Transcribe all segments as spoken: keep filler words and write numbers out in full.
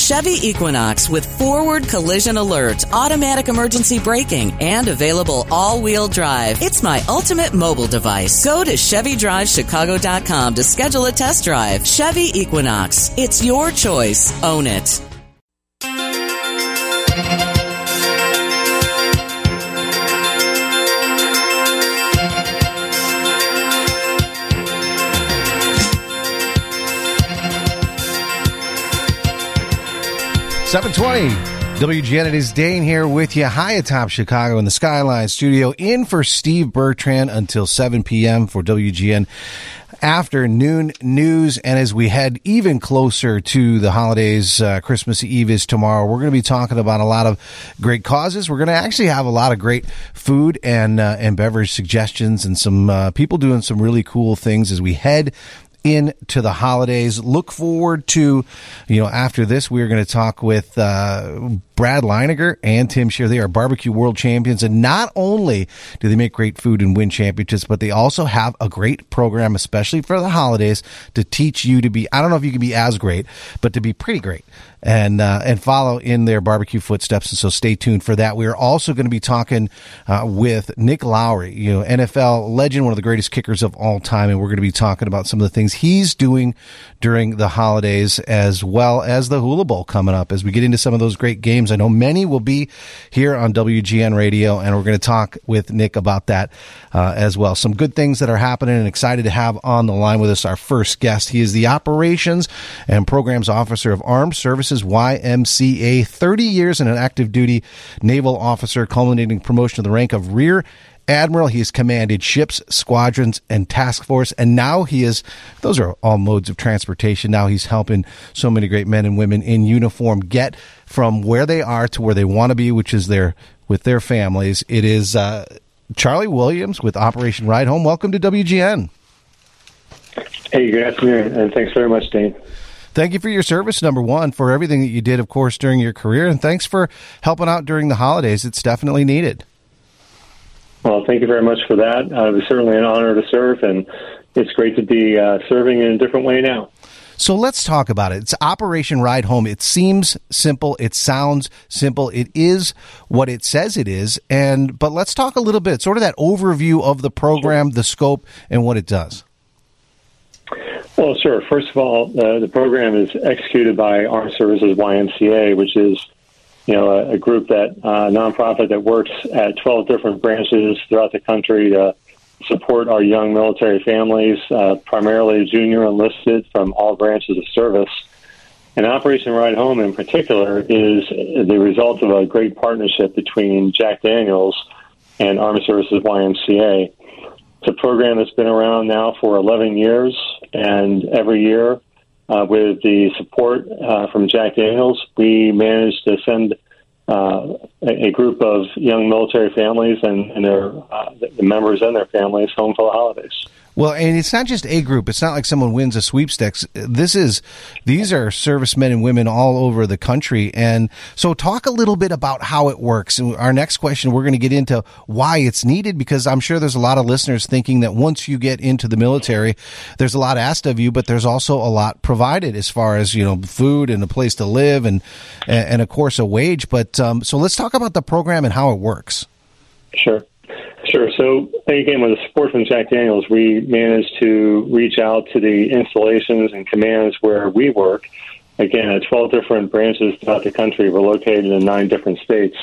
Chevy Equinox with forward collision alert, automatic emergency braking, and available all-wheel drive. It's my ultimate mobile device. Go to Chevy Drive Chicago dot com to schedule a test drive. Chevy Equinox. It's your choice. Own it. seven twenty W G N. It is Dane here with you high atop Chicago in the Skyline studio, in for Steve Bertrand until seven p.m. for W G N afternoon news. And as we head even closer to the holidays, uh, Christmas Eve is tomorrow, we're going to be talking about a lot of great causes. We're going to actually have a lot of great food and uh, and beverage suggestions, and some uh, people doing some really cool things as we head into the holidays. Look forward to, you know, after this, we're going to talk with uh, Brad Leiniger and Tim Scheer. They are barbecue world champions, and not only do they make great food and win championships, but they also have a great program, especially for the holidays, to teach you to be, I don't know if you can be as great, but to be pretty great and uh, and follow in their barbecue footsteps. And so stay tuned for that. We are also going to be talking uh, with Nick Lowry, you know, N F L legend, one of the greatest kickers of all time, and we're going to be talking about some of the things he's doing during the holidays, as well as the Hula Bowl coming up as we get into some of those great games. I know many will be here on W G N Radio, and we're going to talk with Nick about that uh, as well. Some good things that are happening, and excited to have on the line with us our first guest. He is the Operations and Programs Officer of Armed Services Y M C A, thirty years in an active duty naval officer, culminating promotion to the rank of Rear Admiral. He has commanded ships, squadrons, and task force, and now he is, those are all modes of transportation. Now he's helping so many great men and women in uniform get from where they are to where they want to be, which is their, with their families. It is uh, Charlie Williams with Operation Ride Home. Welcome to W G N. Hey, good afternoon, and thanks very much, Dane. Thank you for your service, number one, for everything that you did, of course, during your career, and thanks for helping out during the holidays. It's definitely needed. Well, thank you very much for that. Uh, it was certainly an honor to serve, and it's great to be uh, serving in a different way now. So let's talk about it. It's Operation Ride Home. It seems simple. It sounds simple. It is what it says it is. And but let's talk a little bit, sort of that overview of the program, the scope, and what it does. Well, sure. First of all, uh, the program is executed by Armed Services Y M C A, which is, you know, a, a group that uh, nonprofit that works at twelve different branches throughout the country to support our young military families, uh, primarily junior enlisted from all branches of service. And Operation Ride Home, in particular, is the result of a great partnership between Jack Daniels and Armed Services Y M C A. It's a program that's been around now for eleven years, and every year, uh, with the support uh, from Jack Daniels, we managed to send uh, a, a group of young military families and, and their uh, the members and their families home for the holidays. Well, and it's not just a group. It's not like someone wins a sweepstakes. This is, these are servicemen and women all over the country. And so talk a little bit about how it works. And our next question, we're going to get into why it's needed, because I'm sure there's a lot of listeners thinking that once you get into the military, there's a lot asked of you, but there's also a lot provided as far as, you know, food and a place to live and, and of course, a wage. But um, so let's talk about the program and how it works. Sure. Sure. So, again, with the support from Jack Daniels, we managed to reach out to the installations and commands where we work. Again, at twelve different branches throughout the country. We're located in nine different states.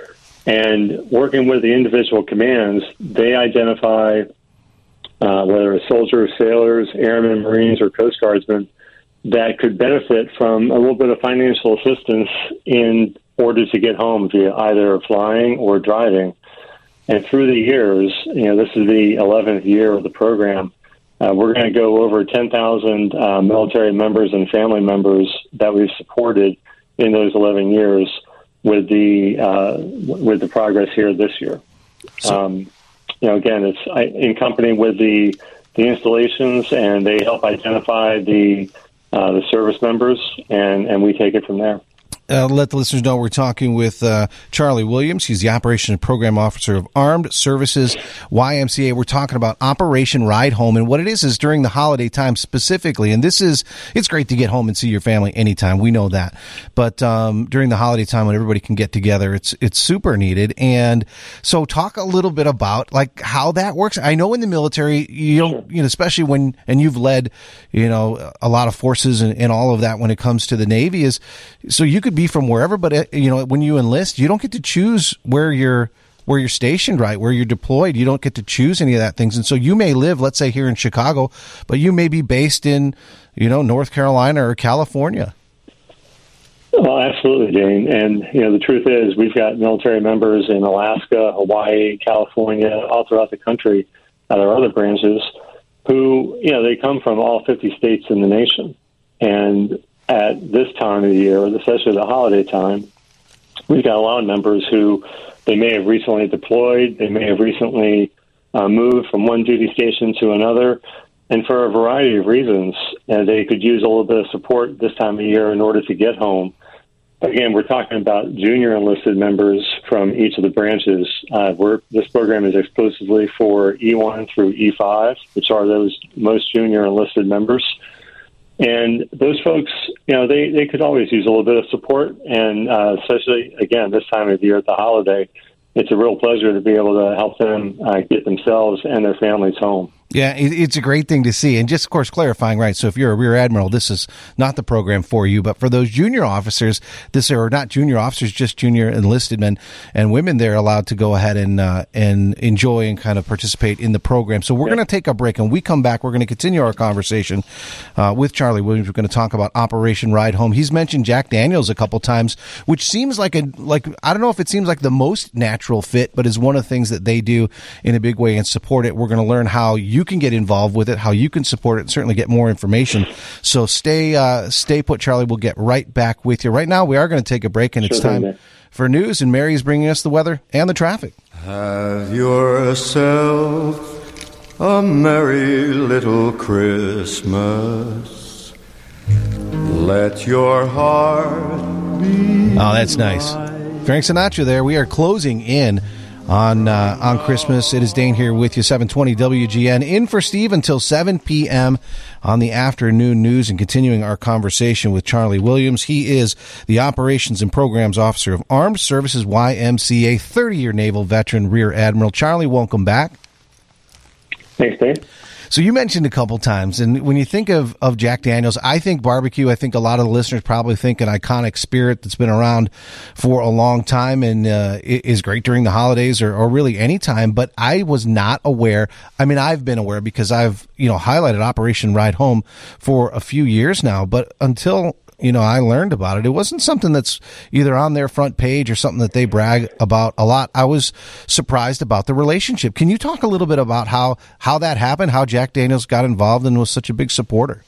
And working with the individual commands, they identify uh, whether it's soldiers, sailors, airmen, Marines, or Coast Guardsmen that could benefit from a little bit of financial assistance in order to get home via either flying or driving. And through the years, you know, this is the eleventh year of the program, uh, we're going to go over ten thousand uh, military members and family members that we've supported in those eleven years with the uh, with the progress here this year. So, um, you know, again, it's I, in company with the the installations, and they help identify the uh, the service members, and, and we take it from there. Uh, let the listeners know we're talking with uh, Charlie Williams. He's the Operations and Program Officer of Armed Services Y M C A. We're talking about Operation Ride Home, and what it is is during the holiday time specifically, and this is, it's great to get home and see your family anytime, we know that, but um, during the holiday time when everybody can get together, it's it's super needed. And so talk a little bit about like how that works. I know in the military, you don't, you know, especially when, and you've led, you know, a lot of forces and, and all of that when it comes to the Navy, is so you could be from wherever, but you know, when you enlist, you don't get to choose where you're where you're stationed, right? Where you're deployed, you don't get to choose any of that things. And so you may live, let's say, here in Chicago, but you may be based in, you know, North Carolina or California. Well, absolutely, Dane. And you know, the truth is, we've got military members in Alaska, Hawaii, California, all throughout the country, at our other branches, who, you know, they come from all fifty states in the nation. And at this time of the year, especially the holiday time, we've got a lot of members who they may have recently deployed, they may have recently uh, moved from one duty station to another, and for a variety of reasons, uh, they could use a little bit of support this time of year in order to get home. Again, we're talking about junior enlisted members from each of the branches. Uh, we're, this program is exclusively for E one through E five, which are those most junior enlisted members. And those folks, you know, they, they could always use a little bit of support. And uh, especially, again, this time of year at the holiday, it's a real pleasure to be able to help them uh, get themselves and their families home. Yeah, it's a great thing to see. And just, of course, clarifying, right, so if you're a Rear Admiral, this is not the program for you. But for those junior officers, this are not junior officers, just junior enlisted men and women, they're allowed to go ahead and uh, and enjoy and kind of participate in the program. So we're yeah. going to take a break. And when we come back, we're going to continue our conversation uh, with Charlie Williams. We're going to talk about Operation Ride Home. He's mentioned Jack Daniels a couple times, which seems like, a like I don't know if it seems like the most natural fit, but is one of the things that they do in a big way and support it. We're going to learn how you You can get involved with it, how you can support it, and certainly get more information. So stay uh, stay put, Charlie. We'll get right back with you. Right now, we are going to take a break, and sure it's time thing, for news, and Mary's bringing us the weather and the traffic. Have yourself a merry little Christmas. Let your heart be. Oh, that's nice. Frank Sinatra there. We are closing in on uh, on Christmas. It is Dane here with you, seven twenty W G N, in for Steve until seven p.m. on the afternoon news, and continuing our conversation with Charlie Williams. He is the Operations and Programs Officer of Armed Services Y M C A, thirty-year Naval veteran, Rear Admiral. Charlie, welcome back. Thanks, Dane. So you mentioned a couple times, and when you think of, of Jack Daniels, I think barbecue. I think a lot of the listeners probably think an iconic spirit that's been around for a long time and uh, is great during the holidays or, or really any time. But I was not aware. I mean, I've been aware because I've, you know, highlighted Operation Ride Home for a few years now. But until, you know, I learned about it, it wasn't something that's either on their front page or something that they brag about a lot. I was surprised about the relationship. Can you talk a little bit about how, how that happened, how Jack Daniels got involved and was such a big supporter?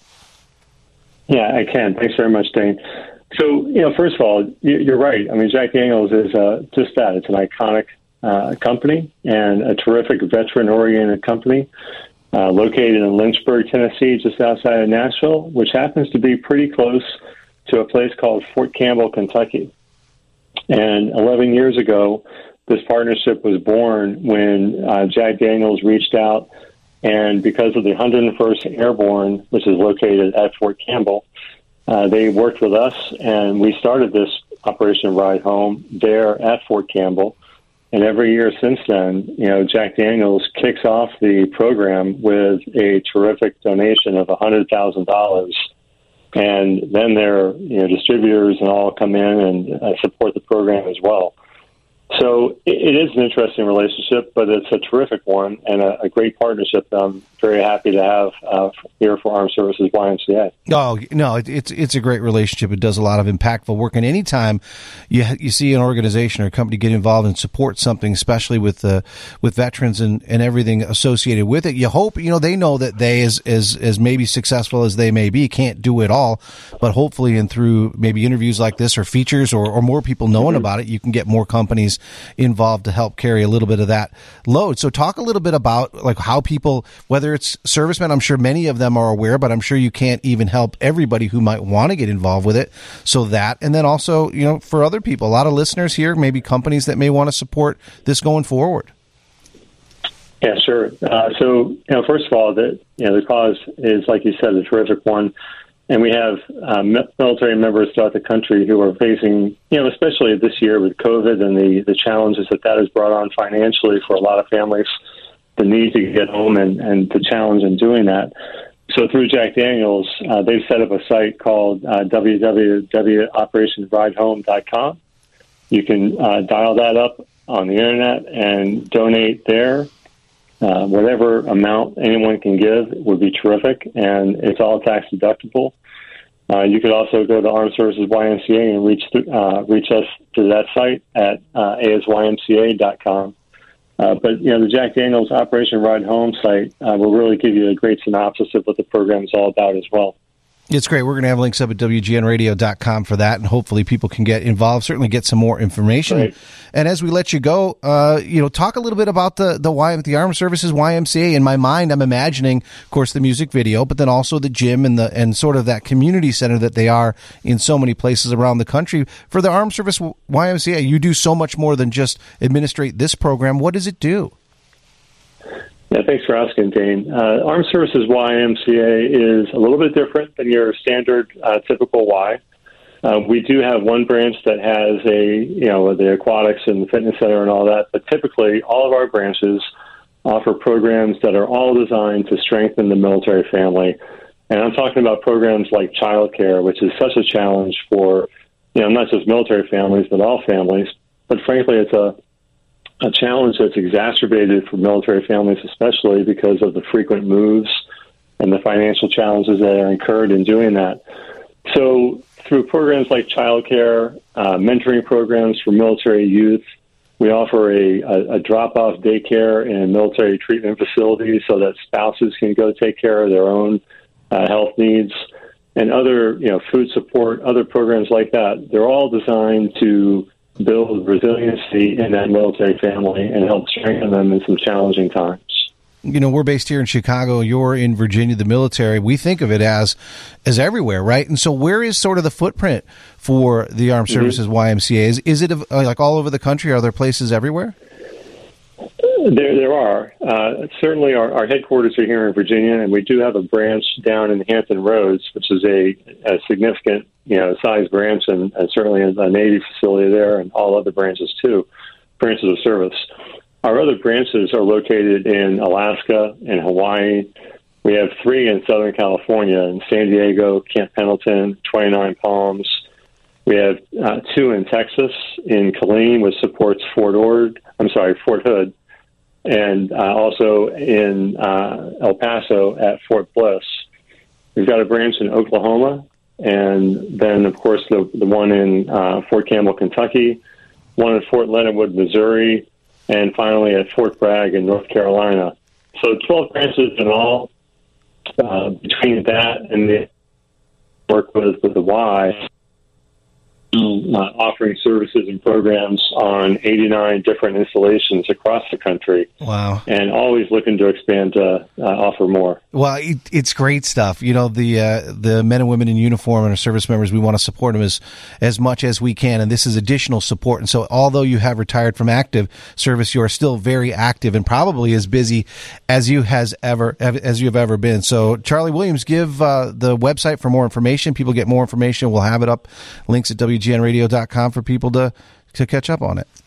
Yeah, I can. Thanks very much, Dane. So, you know, first of all, you're right. I mean, Jack Daniels is uh, just that. It's an iconic uh, company and a terrific veteran-oriented company uh, located in Lynchburg, Tennessee, just outside of Nashville, which happens to be pretty close to a place called Fort Campbell, Kentucky. And eleven years ago, this partnership was born when uh, Jack Daniels reached out, and because of the one hundred first Airborne, which is located at Fort Campbell, uh, they worked with us, and we started this Operation Ride Home there at Fort Campbell. And every year since then, you know, Jack Daniels kicks off the program with a terrific donation of one hundred thousand dollars. And then their, you know, distributors and all come in and uh, support the program as well. So it, it is an interesting relationship, but it's a terrific one and a, a great partnership that I'm very happy to have uh, here for Armed Services Y M C A. Oh, no, it, it's it's a great relationship. It does a lot of impactful work. And anytime you you see an organization or a company get involved and support something, especially with uh, with veterans and, and everything associated with it, you hope, you know, they know that they, as, as, as maybe successful as they may be, can't do it all. But hopefully, and through maybe interviews like this or features or, or more people knowing mm-hmm. about it, you can get more companies companies involved to help carry a little bit of that load. So talk a little bit about like how people, whether it's servicemen, I'm sure many of them are aware, but I'm sure you can't even help everybody who might want to get involved with it. So that, and then also, you know, for other people, a lot of listeners here, maybe companies that may want to support this going forward. Yeah, sure. Uh, so, you know, first of all, the you know the cause is, like you said, a terrific one, and we have uh, military members throughout the country who are facing, you know, especially this year with COVID and the the challenges that that has brought on financially for a lot of families, the need to get home and, and the challenge in doing that. So through Jack Daniels, uh, they've set up a site called uh, w w w dot operation ride home dot com. You can uh, dial that up on the internet and donate there. Uh, whatever amount anyone can give would be terrific, and it's all tax deductible. Uh, you could also go to Armed Services Y M C A and reach th- uh, reach us through that site at uh, a s y m c a dot com. Uh, but, you know, the Jack Daniels Operation Ride Home site uh, will really give you a great synopsis of what the program is all about as well. It's great. We're going to have links up at w g n radio dot com for that, and hopefully people can get involved, certainly get some more information. Right. And as we let you go, uh, you know, talk a little bit about the the, y, the Armed Services Y M C A. In my mind, I'm imagining, of course, the music video, but then also the gym and the and sort of that community center that they are in so many places around the country. For the Armed Service Y M C A, you do so much more than just administrate this program. What does it do? Yeah, thanks for asking, Dane. Uh, Armed Services Y M C A is a little bit different than your standard uh, typical Y. Uh, we do have one branch that has a, you know, the aquatics and the fitness center and all that, but typically all of our branches offer programs that are all designed to strengthen the military family. And I'm talking about programs like childcare, which is such a challenge for, you know, not just military families, but all families. But frankly, it's a a challenge that's exacerbated for military families, especially because of the frequent moves and the financial challenges that are incurred in doing that. So through programs like childcare, uh, mentoring programs for military youth, we offer a, a, a drop-off daycare in military treatment facilities so that spouses can go take care of their own uh, health needs, and other, you know, food support, other programs like that. They're all designed to build resiliency in that military family and help strengthen them in some challenging times. You know, we're based here in Chicago. You're in Virginia, the military. We think of it as as everywhere, right? And so where is sort of the footprint for the Armed mm-hmm. Services Y M C A? Is, is it uh, like all over the country? Are there places everywhere? There there are. Uh, certainly our, our headquarters are here in Virginia, and we do have a branch down in Hampton Roads, which is a, a significant, you know, size branch, and, and certainly a Navy facility there, and all other branches too, branches of service. Our other branches are located in Alaska and Hawaii. We have three in Southern California, in San Diego, Camp Pendleton, twenty-nine Palms. We have uh, two in Texas, in Killeen, which supports Fort Ord. I'm sorry, Fort Hood, and uh, also in uh, El Paso at Fort Bliss. We've got a branch in Oklahoma, and then, of course, the the one in uh, Fort Campbell, Kentucky, one in Fort Leonard Wood, Missouri, and finally at Fort Bragg in North Carolina. So twelve branches in all. Uh, between that and the work with, with the Y, uh, offering services and programs on eighty-nine different installations across the country. Wow. And always looking to expand to uh, offer more. Well, it, it's great stuff. You know, the uh, the men and women in uniform and our service members, we want to support them as, as much as we can, and this is additional support. And so although you have retired from active service, you are still very active and probably as busy as you has ever as you have ever been. So, Charlie Williams, give uh, the website for more information. People get more information. We'll have it up, links at w g n radio dot com for people to, to catch up on it.